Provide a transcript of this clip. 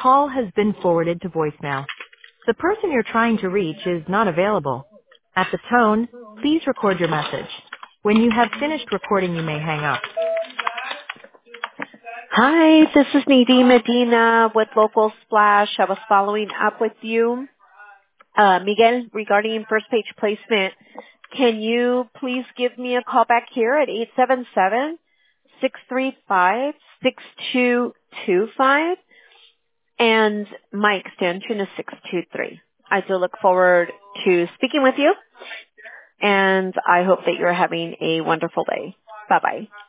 call has been forwarded to voicemail. The person you're trying to reach is not available. At the tone, please record your message. When you have finished recording, you may hang up. Hi, this is Nadine Medina with Local Splash. I was following up with you, Miguel, regarding first page placement. Can you please give me a call back here at 877-635-6225? And my extension is 623. I do look forward to speaking with you, and I hope that you're having a wonderful day. Bye-bye.